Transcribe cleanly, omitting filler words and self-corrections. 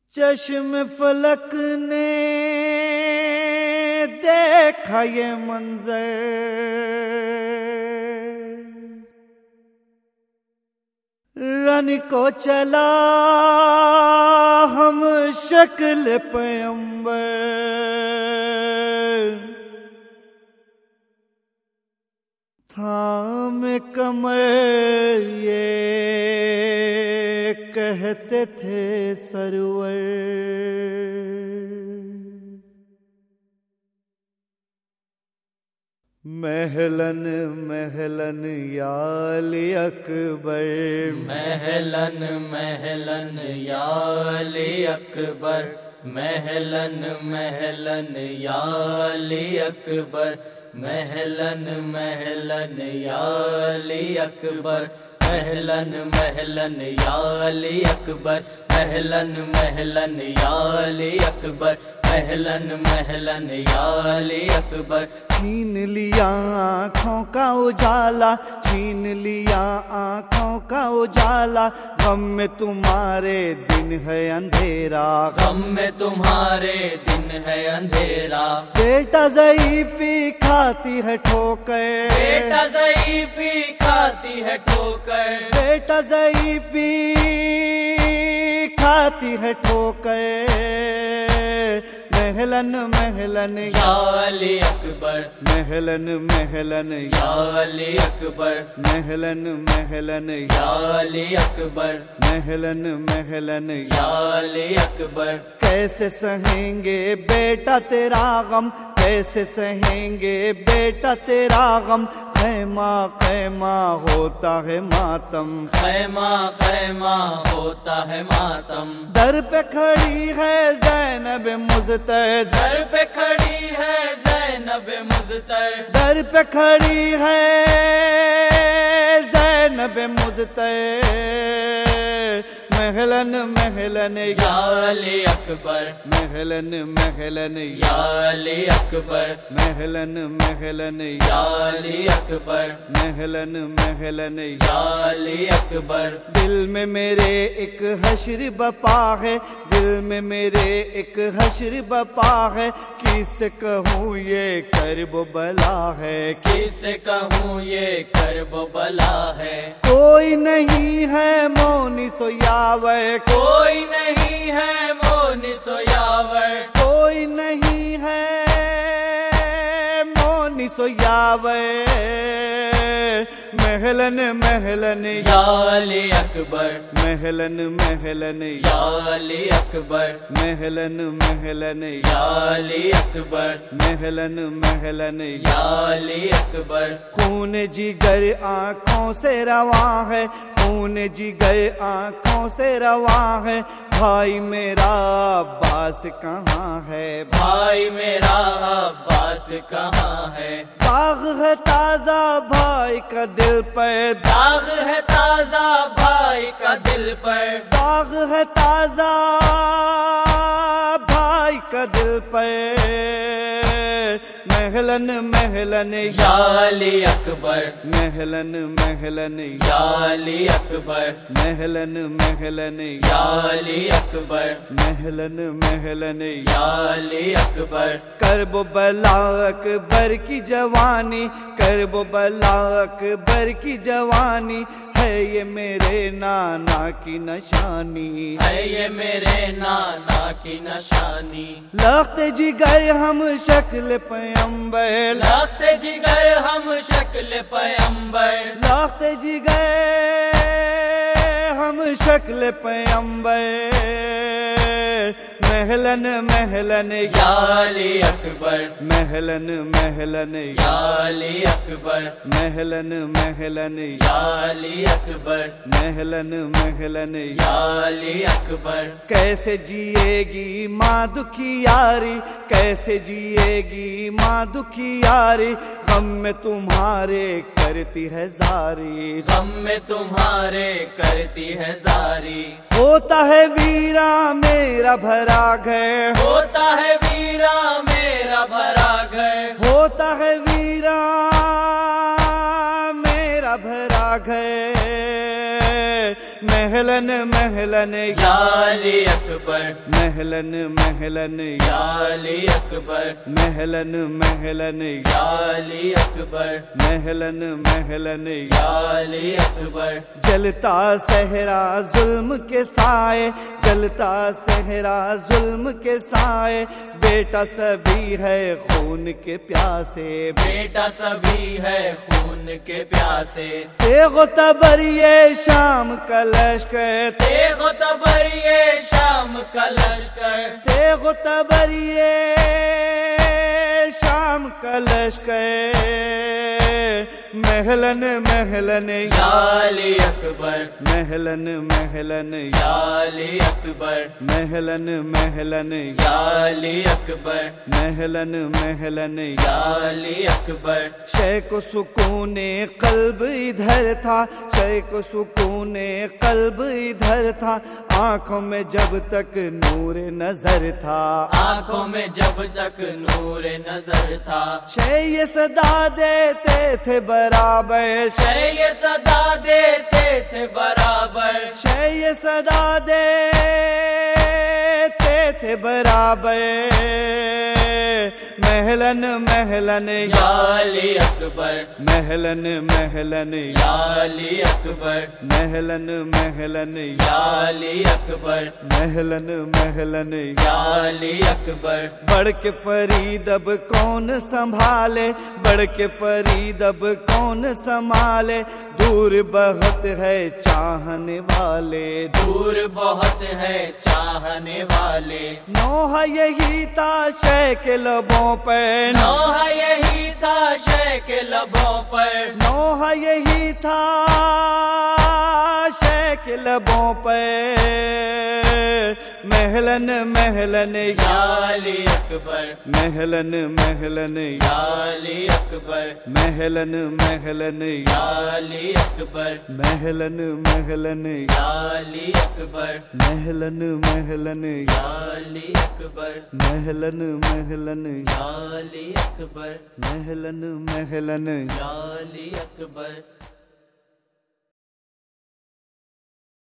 چشم فلک نے دیکھا یہ منظر، رن کو چلا ہم شکل پیمبر، تھام کمر یہ کہتے تھے سرور، محلن محلن یا علی اکبر، محلن محلن یا علی اکبر، محلن محلن یا علی اکبر، محلن محلن یا علی اکبر، محلن محلن یا علی اکبر، محلن محلن یا علی اکبر، محلن محلن یا علی اکبر۔ چھین لیا آنکھوں کا اجالا، چھین لیا آنکھوں کا اجالا، غم میں تمہارے دن ہے اندھیرا، غم میں تمہارے دن ہے اندھیرا، بیٹا ضعیفی کھاتی ہے ٹھوکر، بیٹا ضعیفی کھاتی ہے ٹھوکر، بیٹا ضعیفی کھاتی ہے ٹھوکر، محلن محلن یا علی اکبر، محلن محلن یا علی اکبر، محلن محلن یا علی اکبر، محلن محلن یا علی اکبر۔ کیسے سہیں گے بیٹا تیرا غم، کیسے سہیں گے بیٹا تیرا غم، خیمہ خیمہ ہوتا ہے ماتم، خیمہ خیمہ ہوتا ہے ماتم، در پہ کھڑی ہے زینب مضطر، در پہ کھڑی ہے زینب مضطر، در پہ کھڑی ہے زینب مضطر، محلن محلن یا علی اکبر، محلن محلن یا علی اکبر، محلن محلن یا علی اکبر، محلن محلن یا علی اکبر۔ دل میں میرے ایک حشر بپا ہے، دل میں میرے ایک حشر بپا ہے، کس سے کہوں یہ کرب و بلا ہے، کس سے کہوں یہ کرب و بلا ہے، کوئی نہیں ہے مونس و یاور، کوئی نہیں ہے مونس و یاور، کوئی نہیں ہے مونس و یاور، محلن محلن یا علی اکبر، محلن محلن یا علی اکبر، محلن محلن یا علی اکبر، محلن محلن یا علی اکبر۔ خون جگر آنکھوں سے رواں ہے، خون جگر آنکھوں سے رواں ہے، بھائی میرا عباس کہاں ہے، بھائی میرا عباس کہاں ہے، داغ ہے تازہ بھائی کا دل پر، داغ ہے تازہ بھائی کا دل پر، داغ ہے تازہ بھائی کا دل پر، محلن محلن یا علی اکبر، محلن محلن یا علی اکبر، محلن محلن یا علی اکبر، محلن محلن یا علی اکبر۔ کرب و بلا اکبر کی جوانی، کرب و بلا اکبر کی جوانی، ہے یہ میرے نانا کی نشانی، ہے یہ میرے نانا کی نشانی، لخت جگر ہم شکل پیمبر، لخت جگر ہم شکل پیمبر، لخت جگر ہم شکل پیمبر، محلن محلن یا علی اکبر، محلن محلن یا علی اکبر، محلن محلن یا علی اکبر، محلن محلن یا علی اکبر۔ کیسے جیے گی ماں دکھی یاری، کیسے جیے گی ماں دکھی یاری، غم میں تمہارے کرتی ہے زاری، غم میں تمہارے کرتی ہے زاری، ہوتا ہے ویرا میرا بھرا گھر، ہوتا ہے ویرا میرا بھرا گھر، ہوتا ہے ویرا میرا بھرا گھر، محلن महलन महलन या अली अकबर, महलन महलन या अली अकबर, महलन महलन या अली अकबर, महलन महलन या अली अकबर। जलता सहरा जुल्म के साए, जलता सहरा जुल्म के साए, बेटा सभी है खून के प्यासे, बेटा सभी है खून के प्यासे। तेगो तबरिए शाम का लश्कर, तेगो तबरिए शाम का लश्कर, तेगो तबरिए शाम का लश्कर, महलन महलन या अली अकबर, महलन महलन या अली अकबर, महलन महलन या अली अकबर, महलन महलन या अली अकबर। शय को सुकूने कल्ब इधर था, शय को सुकूने कल्ब इधर था, आंखों में जब तक नूर नजर था, आंखों में जब तक नूर नजर था। शय ये सदा देते थे बराबर, शय ये सदा देते थे बराबर, शय ये सदा देते थे बराबर, महलन महलन या अली अकबर, महलन महलन या अली अकबर, महलन महलन या अली अकबर, महलन महलन या अली अकबर। बढ़ के फरीद अब कौन संभाले, बढ़ के फरीद अब कौन संभाले, दूर बहुत है चाहने वाले, दूर बहुत है चाहने वाले। नौहा यही था शय के लबों पर, नौहा यही था शय के लबों पर, नौहा यही था शय के लबों पर, महलन महलन या अली अकबर, महलन महलन या अली अकबर, महलन महलन या अली अकबर, महलन महलन या अली अकबर, महलन महलन या अली अकबर, महलन महलन या अली अकबर, महलन महलन या अली अकबर।